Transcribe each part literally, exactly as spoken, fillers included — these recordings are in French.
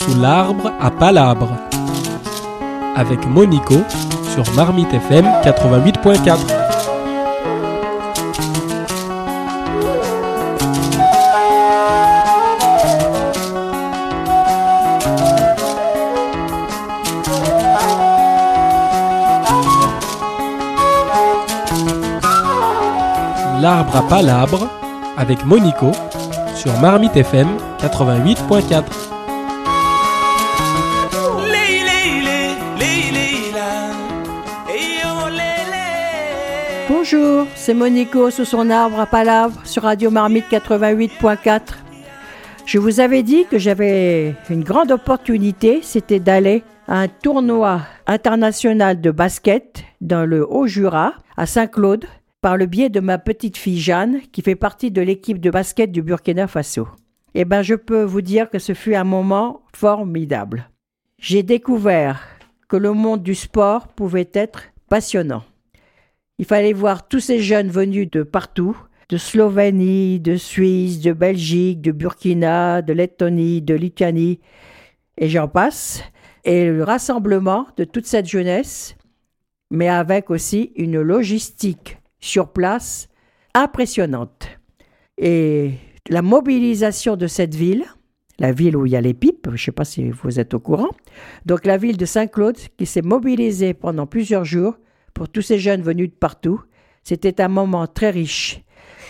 sous l'arbre à palabres avec Monico sur Marmite F M quatre-vingt-huit point quatre. L'arbre à palabres avec Monico sur Marmite F M quatre-vingt-huit point quatre. Bonjour, c'est Monico sous son arbre à palabres sur Radio Marmite quatre-vingt-huit point quatre. Je vous avais dit que j'avais une grande opportunité, c'était d'aller à un tournoi international de basket dans le Haut-Jura, à Saint-Claude, par le biais de ma petite fille Jeanne, qui fait partie de l'équipe de basket du Burkina Faso. Eh bien, je peux vous dire que ce fut un moment formidable. J'ai découvert que le monde du sport pouvait être passionnant. Il fallait voir tous ces jeunes venus de partout, de Slovénie, de Suisse, de Belgique, de Burkina, de Lettonie, de Lituanie, et j'en passe. Et le rassemblement de toute cette jeunesse, mais avec aussi une logistique sur place impressionnante. Et la mobilisation de cette ville, la ville où il y a les pipes, je ne sais pas si vous êtes au courant, donc la ville de Saint-Claude qui s'est mobilisée pendant plusieurs jours pour tous ces jeunes venus de partout, c'était un moment très riche.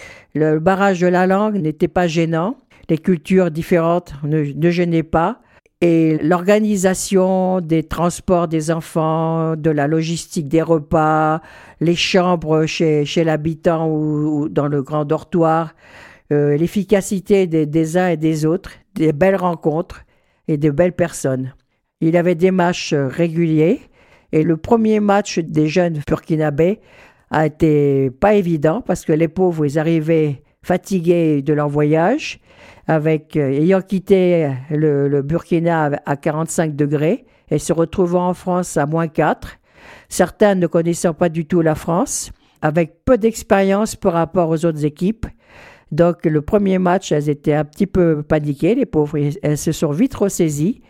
Le barrage de la langue n'était pas gênant, les cultures différentes ne, ne gênaient pas, et l'organisation des transports des enfants, de la logistique des repas, les chambres chez, chez l'habitant ou, ou dans le grand dortoir, euh, l'efficacité des, des uns et des autres, des belles rencontres et de belles personnes. Il y avait des matchs réguliers et le premier match des jeunes burkinabés a été pas évident parce que les pauvres, ils arrivaient fatigués de leur voyage, avec euh, ayant quitté le, le Burkina à quarante-cinq degrés et se retrouvant en France à moins quatre. Certains ne connaissant pas du tout la France, avec peu d'expérience par rapport aux autres équipes. Donc le premier match, elles étaient un petit peu paniquées, les pauvres. Elles se sont vite ressaisies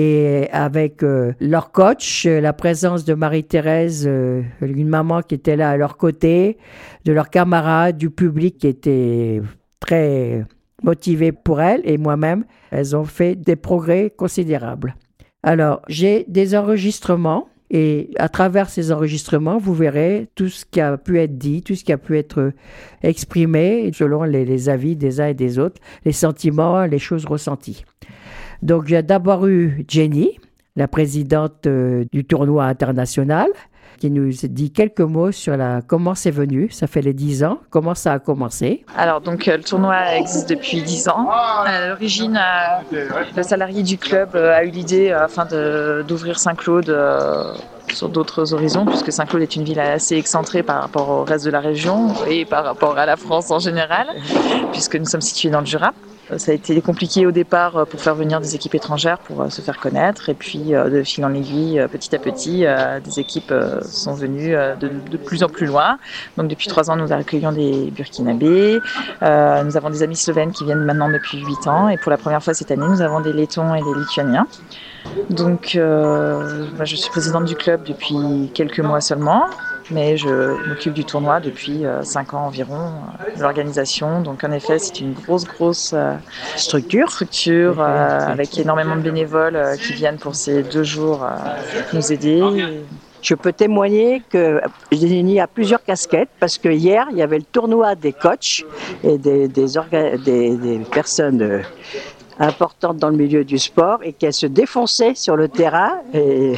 et avec euh, leur coach, la présence de Marie-Thérèse, euh, une maman qui était là à leur côté, de leurs camarades, du public qui était très motivés pour elles et moi-même, elles ont fait des progrès considérables. Alors, j'ai des enregistrements et à travers ces enregistrements, vous verrez tout ce qui a pu être dit, tout ce qui a pu être exprimé selon les, les avis des uns et des autres, les sentiments, les choses ressenties. Donc, j'ai d'abord eu Jenny, la présidente euh, du tournoi international, qui nous dit quelques mots sur la, comment c'est venu. Ça fait les dix ans. Comment ça a commencé? Alors, donc, le tournoi existe depuis dix ans. À l'origine, euh, le salarié du club a eu l'idée euh, afin de, d'ouvrir Saint-Claude euh, sur d'autres horizons, puisque Saint-Claude est une ville assez excentrée par rapport au reste de la région et par rapport à la France en général, puisque nous sommes situés dans le Jura. Ça a été compliqué au départ pour faire venir des équipes étrangères pour se faire connaître et puis de fil en aiguille, petit à petit, des équipes sont venues de, de plus en plus loin. Donc depuis trois ans, nous accueillons des Burkinabés, euh, nous avons des amis slovènes qui viennent maintenant depuis huit ans et pour la première fois cette année, nous avons des Lettons et des Lituaniens. Donc euh, moi, je suis présidente du club depuis quelques mois seulement. Mais je m'occupe du tournoi depuis euh, cinq ans environ, euh, l'organisation. Donc en effet, c'est une grosse, grosse euh, structure, structure euh, avec énormément de bénévoles euh, qui viennent pour ces deux jours euh, nous aider. Je peux témoigner que Jenny a plusieurs casquettes parce que hier, il y avait le tournoi des coachs et des, des, orga- des, des personnes euh, importantes dans le milieu du sport et qu'elle se défonçait sur le terrain. Et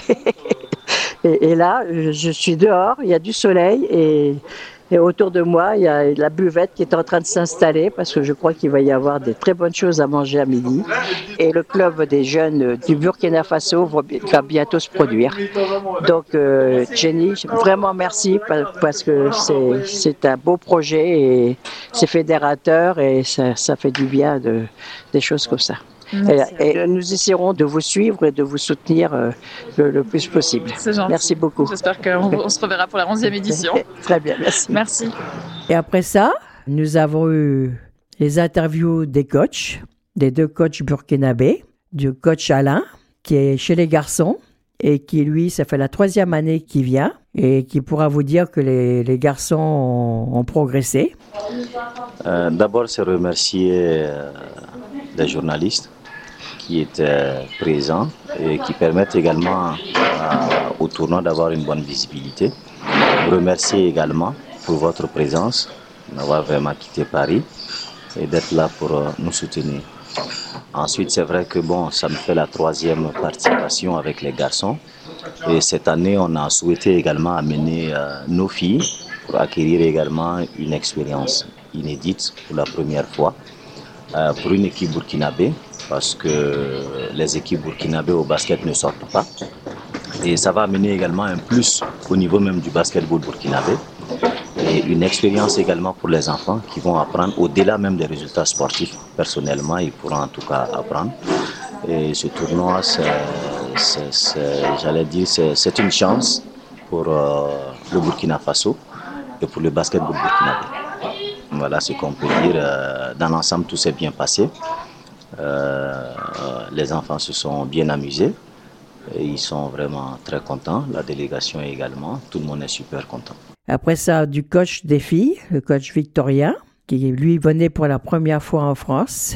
Et, et là, je suis dehors, il y a du soleil et, et autour de moi, il y a la buvette qui est en train de s'installer parce que je crois qu'il va y avoir des très bonnes choses à manger à midi. Et le club des jeunes du Burkina Faso va bientôt se produire. Donc, euh, Jenny, vraiment merci parce que c'est, c'est un beau projet et c'est fédérateur et ça, ça fait du bien de, des choses comme ça. Et, et nous essaierons de vous suivre et de vous soutenir euh, le, le plus possible. C'est gentil. Merci beaucoup. J'espère qu'on on se reverra pour la onzième édition. Très bien, merci. Merci. Et après ça, nous avons eu les interviews des coachs, des deux coachs burkinabés. du coach Alain, qui est chez les garçons et qui, lui, ça fait la troisième année qu'il vient et qui pourra vous dire que les, les garçons ont, ont progressé. Euh, d'abord, c'est remercier euh, les journalistes qui étaient présents et qui permettent également euh, au tournoi d'avoir une bonne visibilité. Remercier également pour votre présence, d'avoir vraiment quitté Paris et d'être là pour euh, nous soutenir. Ensuite, c'est vrai que bon, ça me fait la troisième participation avec les garçons. Et cette année, on a souhaité également amener euh, nos filles pour acquérir également une expérience inédite pour la première fois euh, pour une équipe burkinabé, parce que les équipes burkinabées au basket ne sortent pas. Et ça va amener également un plus au niveau même du basketball burkinabé. Et une expérience également pour les enfants qui vont apprendre au-delà même des résultats sportifs. Personnellement, ils pourront en tout cas apprendre. Et ce tournoi, c'est, c'est, c'est, j'allais dire, c'est, c'est une chance pour euh, le Burkina Faso et pour le basketball burkinabé. Voilà ce qu'on peut dire. Euh, dans l'ensemble, tout s'est bien passé. Euh, les enfants se sont bien amusés. Et ils sont vraiment très contents. La délégation également. Tout le monde est super content. Après ça, du coach des filles, le coach Victorien, qui lui venait pour la première fois en France.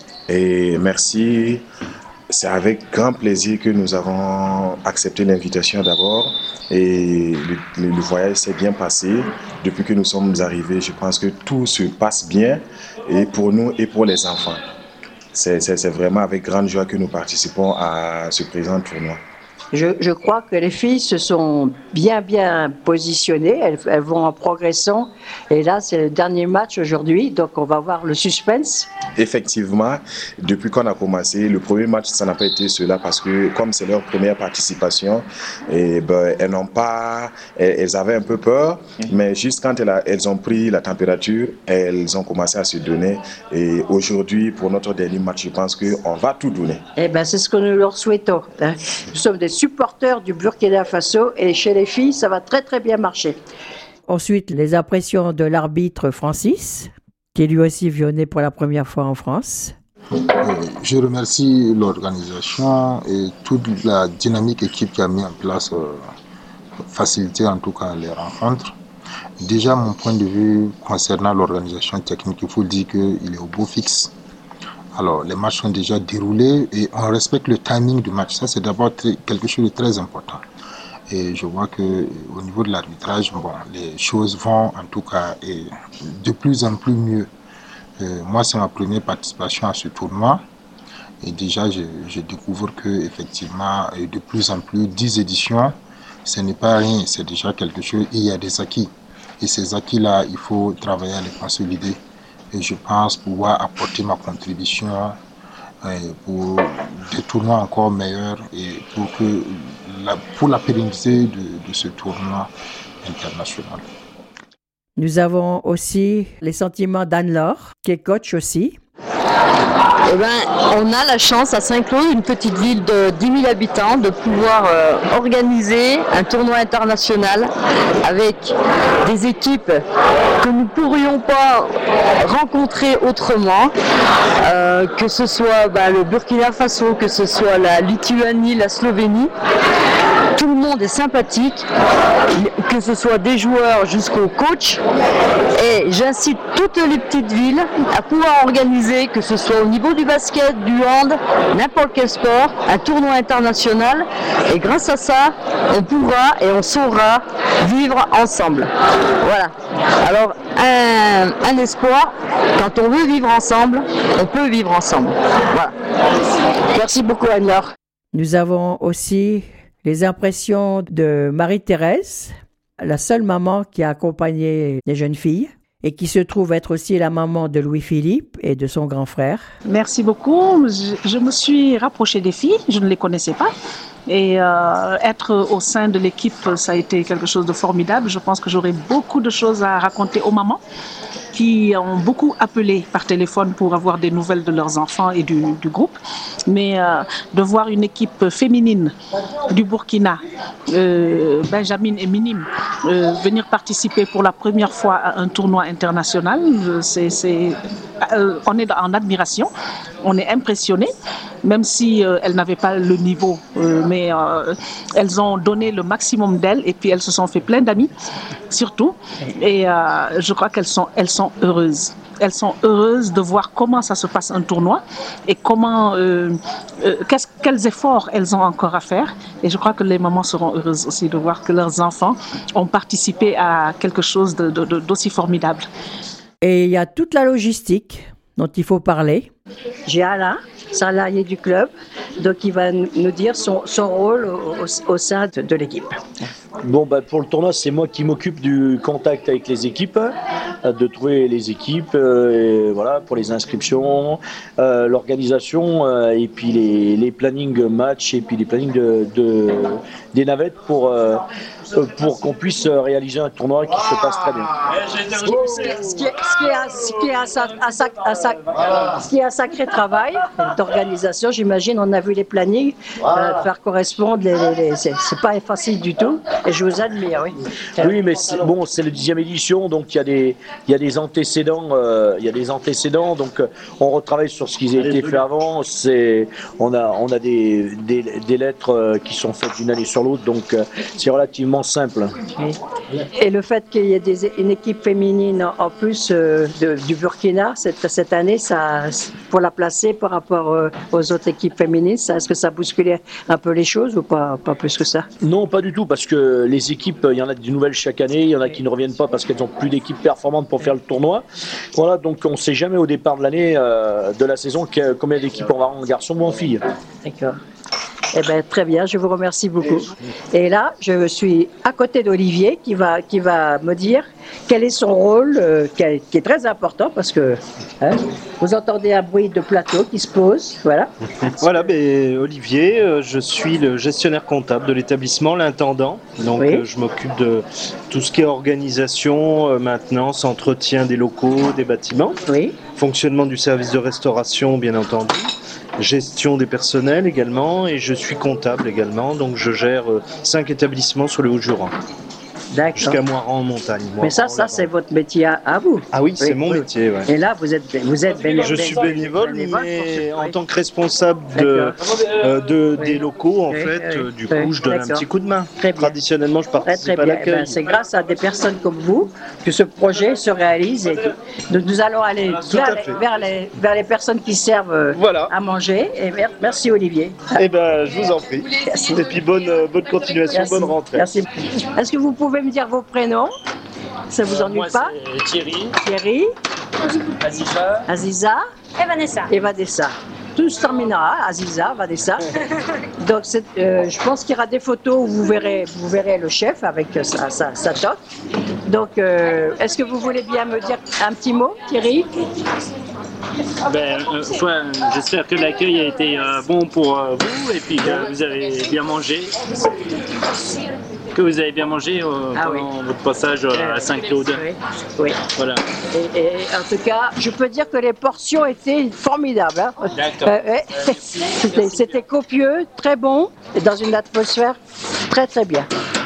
Et merci. C'est avec grand plaisir que nous avons accepté l'invitation d'abord. Et le, le voyage s'est bien passé. Depuis que nous sommes arrivés, je pense que tout se passe bien, et pour nous et pour les enfants. C'est, c'est, c'est vraiment avec grande joie que nous participons à ce présent tournoi. Je, je crois que les filles se sont bien, bien positionnées. Elles, elles vont en progressant. Et là, c'est le dernier match aujourd'hui. Donc, on va voir le suspense. Effectivement, depuis qu'on a commencé, le premier match, ça n'a pas été cela parce que comme c'est leur première participation, et ben, elles n'ont pas, elles, elles avaient un peu peur. Mais juste quand elles, a, elles ont pris la température, elles ont commencé à se donner. Et aujourd'hui, pour notre dernier match, je pense qu'on va tout donner. Eh ben, c'est ce que nous leur souhaitons. Hein. Nous sommes des supporters du Burkina Faso et chez les filles, ça va très très bien marcher. Ensuite, les impressions de l'arbitre Francis, qui lui aussi venait pour la première fois en France. Je remercie l'organisation et toute la dynamique équipe qui a mis en place, euh, faciliter en tout cas les rencontres. Déjà, mon point de vue concernant l'organisation technique, il faut dire qu'il est au beau fixe. Alors, les matchs sont déjà déroulés et on respecte le timing du match. Ça, c'est d'abord très, quelque chose de très important. Et je vois qu'au niveau de l'arbitrage, bon, les choses vont en tout cas et de plus en plus mieux. Euh, moi, c'est ma première participation à ce tournoi. Et déjà, je, je découvre qu'effectivement, de plus en plus, dix éditions, ce n'est pas rien. C'est déjà quelque chose et il y a des acquis. Et ces acquis-là, il faut travailler à les consolider. Et je pense pouvoir apporter ma contribution pour des tournois encore meilleurs et pour, que la, pour la pérennité de, de ce tournoi international. Nous avons aussi les sentiments d'Anne-Laure, qui est coach aussi. Eh ben, on a la chance à Saint-Claude, une petite ville de dix mille habitants, de pouvoir euh, organiser un tournoi international avec des équipes que nous ne pourrions pas rencontrer autrement, euh, que ce soit ben, le Burkina Faso, que ce soit la Lituanie, la Slovénie. Tout le monde est sympathique, que ce soit des joueurs jusqu'au coach. Et j'incite toutes les petites villes à pouvoir organiser, que ce soit au niveau du basket, du hand, n'importe quel sport, un tournoi international. Et grâce à ça, on pourra et on saura vivre ensemble. Voilà. Alors, un, un espoir, quand on veut vivre ensemble, on peut vivre ensemble. Voilà. Merci beaucoup, Anne-Laure. Nous avons aussi les impressions de Marie-Thérèse, la seule maman qui a accompagné les jeunes filles et qui se trouve être aussi la maman de Louis-Philippe et de son grand frère. Merci beaucoup. Je, je me suis rapprochée des filles, je ne les connaissais pas. Et euh, être au sein de l'équipe, ça a été quelque chose de formidable. Je pense que j'aurai beaucoup de choses à raconter aux mamans qui ont beaucoup appelé par téléphone pour avoir des nouvelles de leurs enfants et du, du groupe. Mais euh, de voir une équipe féminine du Burkina, euh, Benjamin et Minime, euh, venir participer pour la première fois à un tournoi international, c'est, c'est, euh, on est en admiration, on est impressionné. même si euh, elles n'avaient pas le niveau, euh, mais euh, elles ont donné le maximum d'elles et puis elles se sont fait plein d'amis, surtout. Et euh, je crois qu'elles sont, elles sont heureuses. Elles sont heureuses de voir comment ça se passe un tournoi et comment, euh, euh, qu'est-ce, quels efforts elles ont encore à faire. Et je crois que les mamans seront heureuses aussi de voir que leurs enfants ont participé à quelque chose de, de, de, d'aussi formidable. Et il y a toute la logistique dont il faut parler. J'ai Alain, salarié du club, donc il va nous dire son, son rôle au, au, au sein de, de l'équipe. Bon, bah, pour le tournoi, c'est moi qui m'occupe du contact avec les équipes, euh, de trouver les équipes, euh, et voilà, pour les inscriptions, euh, l'organisation, euh, et puis les, les plannings matchs, et puis les plannings de, de, des navettes pour, euh, pour qu'on puisse réaliser un tournoi qui se passe très bien. Ce qui, ce qui, ce qui est, un, ce qui est un, sac, un, sac, un, sac, ce qui est un sacré travail d'organisation, j'imagine, on a vu les plannings, euh, faire correspondre, les, les, les, c'est, c'est pas facile du tout. Et je vous admire, oui. Oui, mais c'est, bon, c'est la dixième édition, donc il y a des, il y a des antécédents, euh, il y a des antécédents, donc euh, on retravaille sur ce qui a été fait avant. C'est, on a, on a des, des, des lettres euh, qui sont faites d'une année sur l'autre, donc euh, c'est relativement simple. Oui. Et le fait qu'il y ait des, une équipe féminine en, en plus euh, de, du Burkina cette, cette année, ça, pour la placer par rapport euh, aux autres équipes féminines, ça, est-ce que ça bousculait un peu les choses ou pas, pas plus que ça? Non, pas du tout, parce que les équipes, il y en a des nouvelles chaque année, il y en a qui ne reviennent pas parce qu'elles n'ont plus d'équipes performantes pour faire le tournoi. Voilà, donc on ne sait jamais au départ de l'année, euh, de la saison, que, combien d'équipes on va avoir en garçon ou en fille. D'accord. Eh bien, très bien, je vous remercie beaucoup. Et là, je suis à côté d'Olivier qui va, qui va me dire quel est son rôle, euh, qui, est, qui est très important parce que hein, vous entendez un bruit de plateau qui se pose. Voilà. Voilà, ben, Olivier, euh, je suis le gestionnaire comptable de l'établissement, l'intendant. Donc, oui. euh, je m'occupe de tout ce qui est organisation, euh, maintenance, entretien des locaux, des bâtiments. Oui. Fonctionnement du service de restauration, bien entendu. Gestion des personnels également, et je suis comptable également, donc je gère euh, cinq établissements sur le Haut-Jura. D'accord. Jusqu'à Moiran en montagne. Moiran, Mais ça, ça c'est votre métier à, à vous. Ah oui, c'est oui, mon oui. métier. Ouais. Et là, vous êtes, vous êtes bénévole. Je suis bénévole, bénévole mais en tant que responsable de, euh, de, oui. des locaux, en oui, fait, oui, euh, du oui, coup, je donne d'accord. un petit coup de main. Très Traditionnellement, je participe très, très à l'accueil. Ben, c'est grâce à des personnes comme vous que ce projet se réalise. Et donc, nous allons aller vers les, vers, les, vers les personnes qui servent voilà. à manger. Et merci, Olivier. Eh ben, je vous en prie. Merci. Et puis, bonne, bonne continuation, merci. bonne rentrée. Merci. Est-ce que vous pouvez me dire vos prénoms? Ça vous ennuie Moi, pas? C'est Thierry. Thierry. Aziza. Aziza. Et Vanessa. Et Vanessa. Tout se terminera, Aziza, Vanessa. Donc, c'est, euh, je pense qu'il y aura des photos où vous verrez, vous verrez le chef avec sa, sa, sa toque. Donc, euh, est-ce que vous voulez bien me dire un petit mot, Thierry? Ben, euh, soit, j'espère que l'accueil a été euh, bon pour euh, vous et puis que vous avez bien mangé. Que vous avez bien mangé euh, ah, pendant oui. votre passage euh, à Saint-Claude. Oui, oui. Voilà. Et, et en tout cas, je peux dire que les portions étaient formidables. Hein. D'accord. Euh, ouais. euh, c'était, c'était copieux, très bon, et dans une atmosphère très très bien.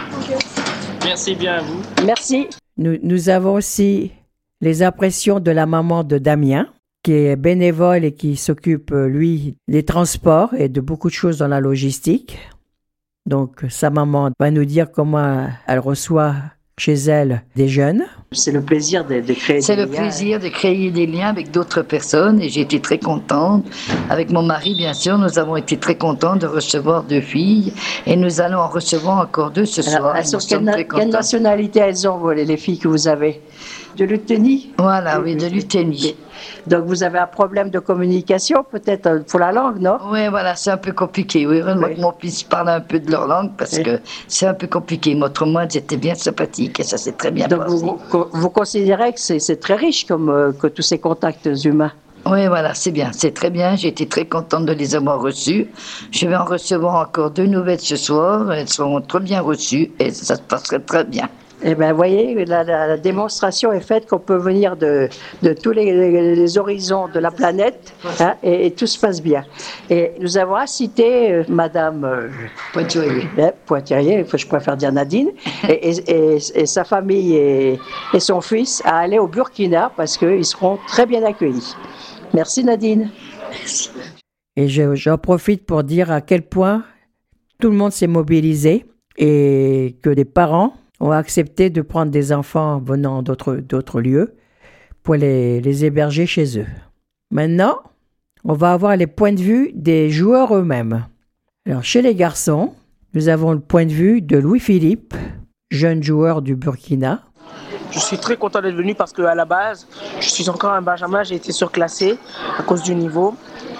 Merci bien à vous. Merci. Nous, nous avons aussi les impressions de la maman de Damien, qui est bénévole et qui s'occupe, lui, des transports et de beaucoup de choses dans la logistique. Donc, sa maman va nous dire comment elle reçoit chez elle des jeunes. C'est le plaisir de, de créer C'est des le liens. plaisir de créer des liens avec d'autres personnes et j'ai été très contente. Avec mon mari, bien sûr, nous avons été très contents de recevoir deux filles et nous allons en recevoir encore deux ce Alors, soir. elles sont quelle, na- quelle nationalité elles ont, les, les filles que vous avez? De Luthénie? Voilà, oui, de Luthénie. Donc vous avez un problème de communication peut-être pour la langue, non? Oui, voilà, c'est un peu compliqué. Oui, heureusement oui. que mon fils parle un peu de leur langue parce oui. que c'est un peu compliqué. Mais autrement, j'étais bien sympathique et ça s'est très bien Donc passé. Vous, vous considérez que c'est, c'est très riche comme euh, que tous ces contacts humains? Oui, voilà, c'est bien, c'est très bien. J'ai été très contente de les avoir reçus. Je vais en recevoir encore deux nouvelles ce soir. Elles seront très bien reçues et ça se passerait très bien. Eh bien, vous voyez, la, la, la démonstration est faite qu'on peut venir de, de tous les, les, les horizons de la planète hein, et, et tout se passe bien. Et nous avons incité euh, Madame euh, Pointurier, euh, Pointurier, je préfère dire Nadine, et, et, et, et sa famille et, et son fils à aller au Burkina parce qu'ils seront très bien accueillis. Merci Nadine. Merci. Et je, j'en profite pour dire à quel point tout le monde s'est mobilisé et que les parents ont accepté de prendre des enfants venant d'autres, d'autres lieux pour les, les héberger chez eux. Maintenant, on va avoir les points de vue des joueurs eux-mêmes. Alors, chez les garçons, nous avons le point de vue de Louis-Philippe, jeune joueur du Burkina. Je suis très content d'être venu parce qu'à la base, je suis encore un benjamin, j'ai été surclassé à cause du niveau.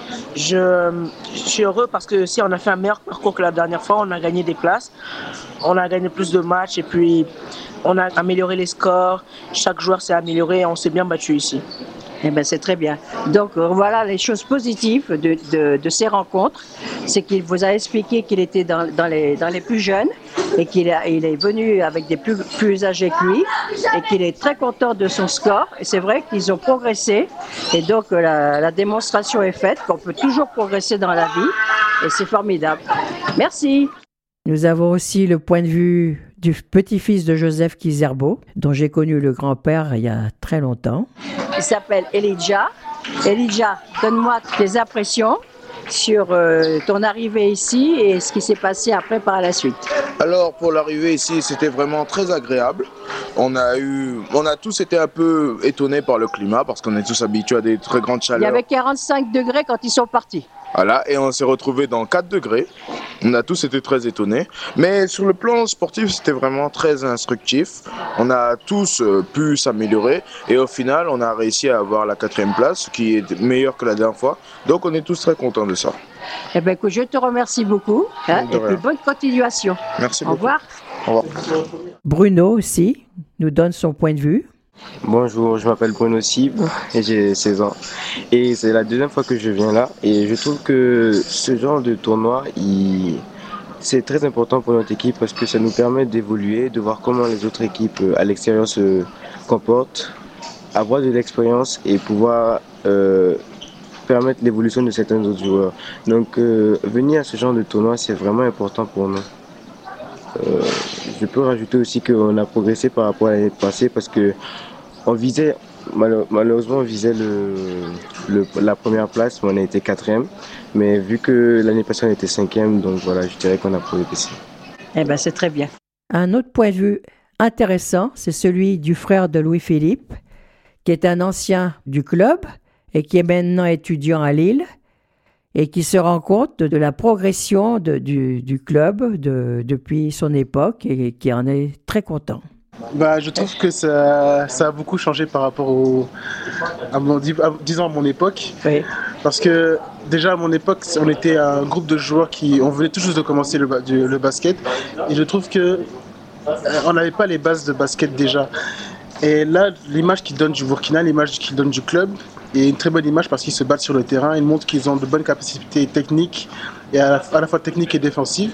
Je, je suis heureux parce que si on a fait un meilleur parcours que la dernière fois, on a gagné des places, on a gagné plus de matchs et puis on a amélioré les scores, chaque joueur s'est amélioré et on s'est bien battu ici. Eh bien, c'est très bien. Donc, voilà les choses positives de, de, de ces rencontres. C'est qu'il vous a expliqué qu'il était dans, dans, les, dans les plus jeunes et qu'il a, il est venu avec des plus, plus âgés que lui et qu'il est très content de son score. Et c'est vrai qu'ils ont progressé. Et donc, la, la démonstration est faite qu'on peut toujours progresser dans la vie. Et c'est formidable. Merci. Nous avons aussi le point de vue du petit-fils de Joseph Kizerbo, dont j'ai connu le grand-père il y a très longtemps. Il s'appelle Elijah. Elijah, donne-moi tes impressions sur euh, ton arrivée ici et ce qui s'est passé après par la suite. Alors pour l'arrivée ici, c'était vraiment très agréable. On a eu, on a tous été un peu étonnés par le climat parce qu'on est tous habitués à des très grandes chaleurs. Il y avait quarante-cinq degrés quand ils sont partis. Voilà, et on s'est retrouvés dans quatre degrés. On a tous été très étonnés. Mais sur le plan sportif, c'était vraiment très instructif. On a tous euh, pu s'améliorer. Et au final, on a réussi à avoir la quatrième place, qui est meilleure que la dernière fois. Donc on est tous très contents de ça. Eh bien, écoute, je te remercie beaucoup. Hein, et puis bonne continuation. Merci beaucoup. Au revoir. Au revoir. Bruno aussi nous donne son point de vue. Bonjour, je m'appelle Bruno Cibre et j'ai seize ans. Et c'est la deuxième fois que je viens là. Et je trouve que ce genre de tournoi, il... c'est très important pour notre équipe parce que ça nous permet d'évoluer, de voir comment les autres équipes à l'extérieur se comportent, avoir de l'expérience et pouvoir euh, permettre l'évolution de certains autres joueurs. Donc euh, venir à ce genre de tournoi, c'est vraiment important pour nous. Euh, je peux rajouter aussi qu'on a progressé par rapport à l'année passée parce que on visait, malheureusement on visait le, le, la première place, mais on a été quatrième. Mais vu que l'année passée on était cinquième, donc voilà, je dirais qu'on a progressé. Eh bien, c'est très bien. Un autre point de vue intéressant, c'est celui du frère de Louis-Philippe, qui est un ancien du club et qui est maintenant étudiant à Lille et qui se rend compte de, de la progression de, du, du club de, depuis son époque et qui en est très content. Bah, je trouve que ça, ça a beaucoup changé par rapport au, à mon, à, disons à mon époque. Oui. Parce que déjà à mon époque, on était un groupe de joueurs qui, on venait tout juste de commencer le, du, le basket. Et je trouve que euh, on n'avait pas les bases de basket déjà. Et là, l'image qu'ils donnent du Burkina, l'image qu'ils donnent du club, est une très bonne image parce qu'ils se battent sur le terrain. Ils montrent qu'ils ont de bonnes capacités techniques, et à la, à la fois techniques et défensives.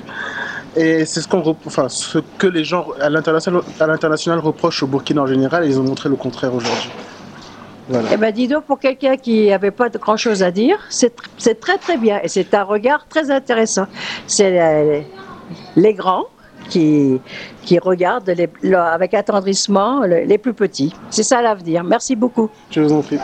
Et c'est ce, qu'on, enfin, ce que les gens à l'international, à l'international reprochent au Burkina en général, et ils ont montré le contraire aujourd'hui. Voilà. Eh bien, dis donc, pour quelqu'un qui n'avait pas grand-chose à dire, c'est, c'est très très bien. Et c'est un regard très intéressant. C'est les, les grands qui, qui regardent les, le, avec attendrissement le, les plus petits. C'est ça l'avenir. Merci beaucoup. Je vous en prie.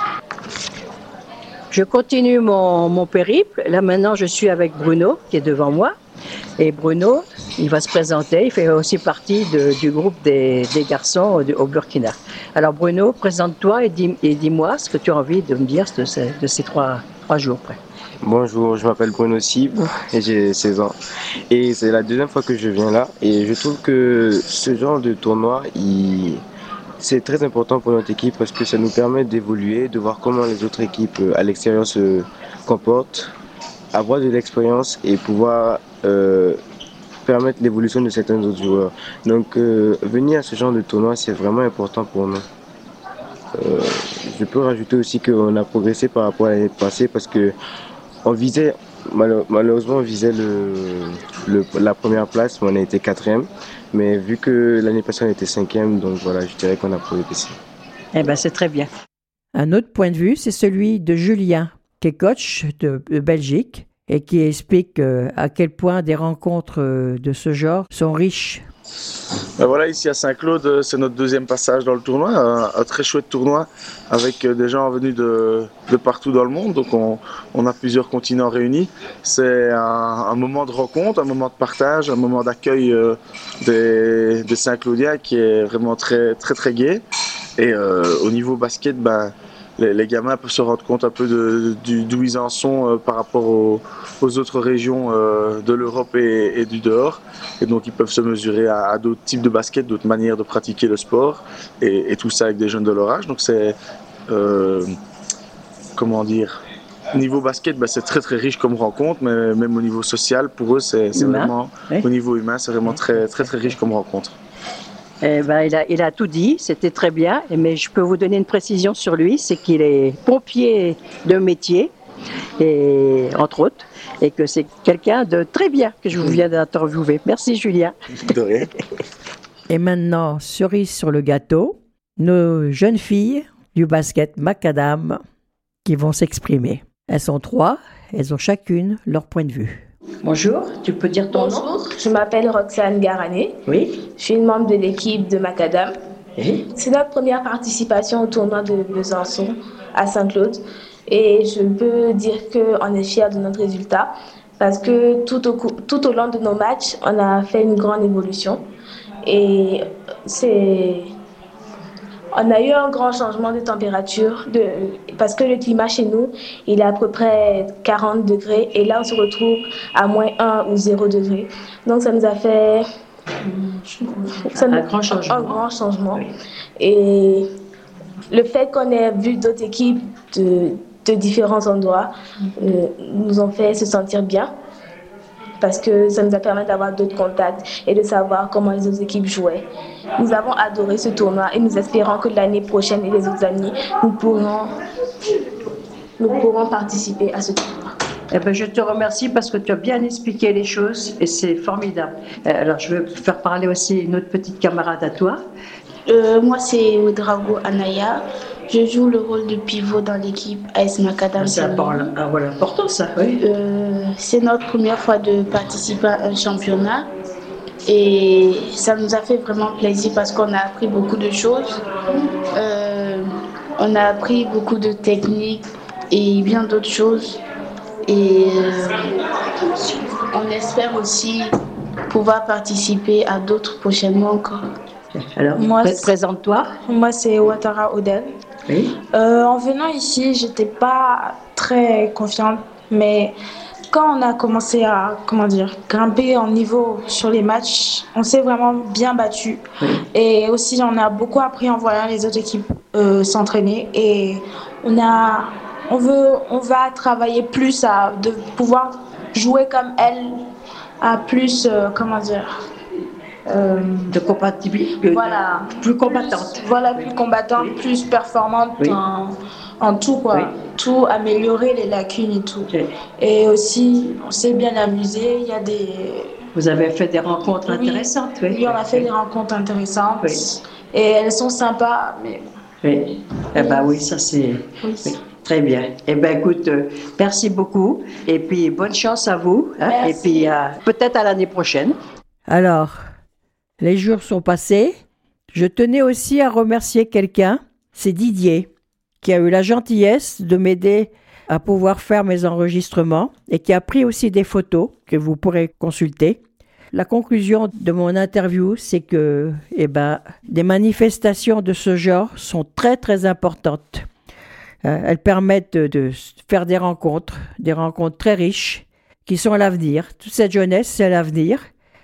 Je continue mon, mon périple. Là, maintenant, je suis avec Bruno, qui est devant moi. Et Bruno, il va se présenter. Il fait aussi partie de, du groupe des, des garçons au, au Burkina. Alors, Bruno, présente-toi et, dis, et dis-moi ce que tu as envie de me dire de ces, de ces trois, trois jours près. Bonjour, je m'appelle Bruno Cibre et j'ai seize ans. Et c'est la deuxième fois que je viens là. Et je trouve que ce genre de tournoi, il... c'est très important pour notre équipe parce que ça nous permet d'évoluer, de voir comment les autres équipes à l'extérieur se comportent, avoir de l'expérience et pouvoir euh, permettre l'évolution de certains autres joueurs. Donc euh, venir à ce genre de tournoi, c'est vraiment important pour nous. Euh, je peux rajouter aussi qu'on a progressé par rapport à l'année passée parce que on visait, malheureusement on visait le, le, la première place, mais on a été quatrième. Mais vu que l'année passée on était cinquième, donc voilà, je dirais qu'on a progressé. Eh bien, c'est très bien. Un autre point de vue, c'est celui de Julien, qui est coach de, de Belgique et qui explique euh, à quel point des rencontres euh, de ce genre sont riches Ben voilà, ici à Saint-Claude, c'est notre deuxième passage dans le tournoi, un, un très chouette tournoi avec des gens venus de, de partout dans le monde, donc on, on a plusieurs continents réunis. C'est un, un moment de rencontre, un moment de partage, un moment d'accueil euh, des, des Saint-Claudiens qui est vraiment très très très gai. Et euh, au niveau basket, ben, les, les gamins peuvent se rendre compte un peu de, de, d'où ils en sont euh, par rapport aux, aux autres régions euh, de l'Europe et, et du dehors. Et donc ils peuvent se mesurer à, à d'autres types de basket, d'autres manières de pratiquer le sport, et, et tout ça avec des jeunes de leur âge. Donc c'est, euh, comment dire, niveau basket, ben, c'est très très riche comme rencontre, mais même au niveau social, pour eux, c'est, c'est vraiment, oui. au niveau humain, c'est vraiment très très très riche comme rencontre. Eh ben, il a, il a tout dit, c'était très bien, mais je peux vous donner une précision sur lui, c'est qu'il est pompier de métier, et, entre autres, et que c'est quelqu'un de très bien que je vous viens d'interviewer. Merci Julien. De rien. Et maintenant, cerise sur le gâteau, nos jeunes filles du basket Macadam qui vont s'exprimer. Elles sont trois, elles ont chacune leur point de vue. Bonjour, tu peux dire ton nom? Bonjour, je m'appelle Roxane Garané. Oui. Je suis une membre de l'équipe de Macadam. Oui. C'est notre première participation au tournoi de Besançon à Saint-Claude. Et je peux dire qu'on est fiers de notre résultat parce que tout au, tout au long de nos matchs, on a fait une grande évolution. Et c'est... On a eu un grand changement de température de, parce que le climat chez nous, il est à peu près quarante degrés et là on se retrouve à moins un ou zéro degré. Donc ça nous a fait ça nous, un grand changement. Un grand changement. Et le fait qu'on ait vu d'autres équipes de, de différents endroits euh, nous ont fait se sentir bien. Parce que ça nous a permis d'avoir d'autres contacts et de savoir comment les autres équipes jouaient. Nous avons adoré ce tournoi et nous espérons que l'année prochaine et les autres années, nous pourrons, nous pourrons participer à ce tournoi. Eh ben, je te remercie parce que tu as bien expliqué les choses et c'est formidable. Alors, je vais faire parler aussi une autre petite camarade à toi. Euh, moi, c'est Ouedraogo Anaya. Je joue le rôle de pivot dans l'équipe A S Macadam. C'est important, ah, voilà, important ça, oui. Euh, c'est notre première fois de participer à un championnat et ça nous a fait vraiment plaisir parce qu'on a appris beaucoup de choses. Euh, on a appris beaucoup de techniques et bien d'autres choses. Et euh, on espère aussi pouvoir participer à d'autres prochainement encore. Alors, moi, présente-toi. Moi, c'est Ouattara Odel. Oui. Euh, en venant ici, j'étais pas très confiante, mais quand on a commencé à, comment dire, grimper en niveau sur les matchs, on s'est vraiment bien battu. Oui. Et aussi, on a beaucoup appris en voyant les autres équipes euh, s'entraîner. Et on a, on veut, on va travailler plus à de pouvoir jouer comme elles, à plus, euh, comment dire. Euh, de compatibilité, voilà, plus combattante. Plus, voilà, plus combattante, oui. Plus performante oui. en, en tout, quoi. Oui. Tout, améliorer les lacunes et tout. Oui. Et aussi, on s'est bien amusé. Il y a des... Vous avez fait des rencontres oui. intéressantes, oui. Oui, on a fait des rencontres intéressantes. Oui. Et elles sont sympas, mais... Oui, eh ben oui, ça c'est... Oui. Oui. Très bien. Eh bien, écoute, euh, merci beaucoup. Et puis, bonne chance à vous. Hein, et puis, euh, peut-être à l'année prochaine. Alors... Les jours sont passés. Je tenais aussi à remercier quelqu'un, c'est Didier, qui a eu la gentillesse de m'aider à pouvoir faire mes enregistrements et qui a pris aussi des photos que vous pourrez consulter. La conclusion de mon interview, c'est que eh ben, des manifestations de ce genre sont très très importantes. Euh, elles permettent de, de faire des rencontres, des rencontres très riches qui sont l'avenir. Toute cette jeunesse, c'est l'avenir.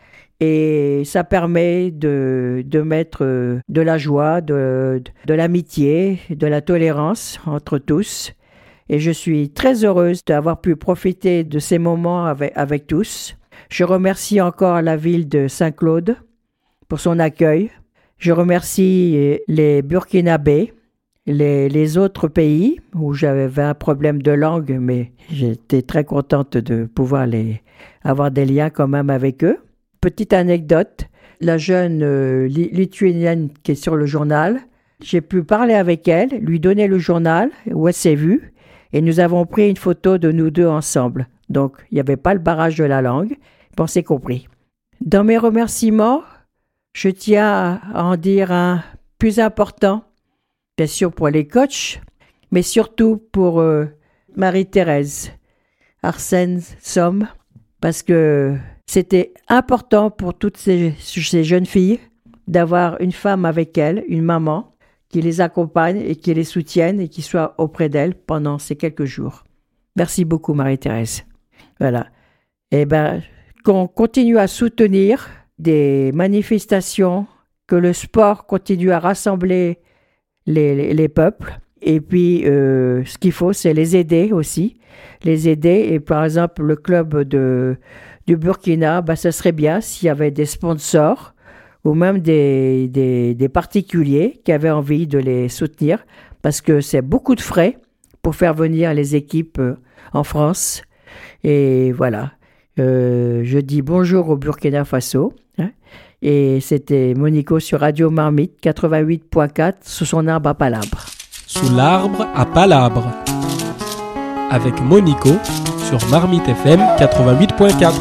Et ça permet de, de mettre de la joie, de, de l'amitié, de la tolérance entre tous. Et je suis très heureuse d'avoir pu profiter de ces moments avec, avec tous. Je remercie encore la ville de Saint-Claude pour son accueil. Je remercie les Burkinabés, les, les autres pays où j'avais un problème de langue, mais j'étais très contente de pouvoir les, avoir des liens quand même avec eux. Petite anecdote, la jeune euh, lituanienne qui est sur le journal, j'ai pu parler avec elle, lui donner le journal où elle s'est vue et nous avons pris une photo de nous deux ensemble. Donc, il n'y avait pas le barrage de la langue, on s'est compris. Dans mes remerciements, je tiens à en dire un plus important, bien sûr pour les coachs, mais surtout pour euh, Marie-Thérèse Arsène Somme, parce que c'était important pour toutes ces, ces jeunes filles d'avoir une femme avec elles, une maman, qui les accompagne et qui les soutienne et qui soit auprès d'elles pendant ces quelques jours. Merci beaucoup Marie-Thérèse. Voilà. Eh bien, qu'on continue à soutenir des manifestations, que le sport continue à rassembler les, les, les peuples. Et puis, euh, ce qu'il faut, c'est les aider aussi. Les aider. Et par exemple, le club de, du Burkina, bah, ce serait bien s'il y avait des sponsors ou même des, des, des particuliers qui avaient envie de les soutenir, parce que c'est beaucoup de frais pour faire venir les équipes en France. Et voilà, euh, je dis bonjour au Burkina Faso. Hein, et c'était Monico sur Radio Marmite quatre-vingt-huit point quatre sous son arbre à palabres. Sous l'arbre à palabres, avec Monico sur Marmite F M quatre-vingt-huit point quatre.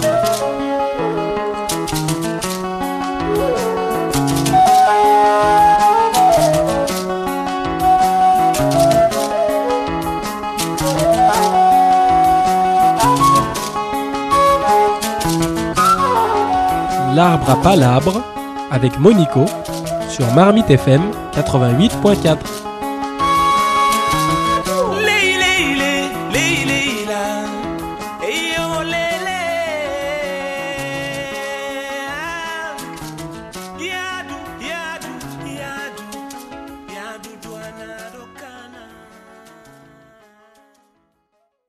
L'arbre à palabres avec Monico sur Marmite F M quatre-vingt-huit point quatre.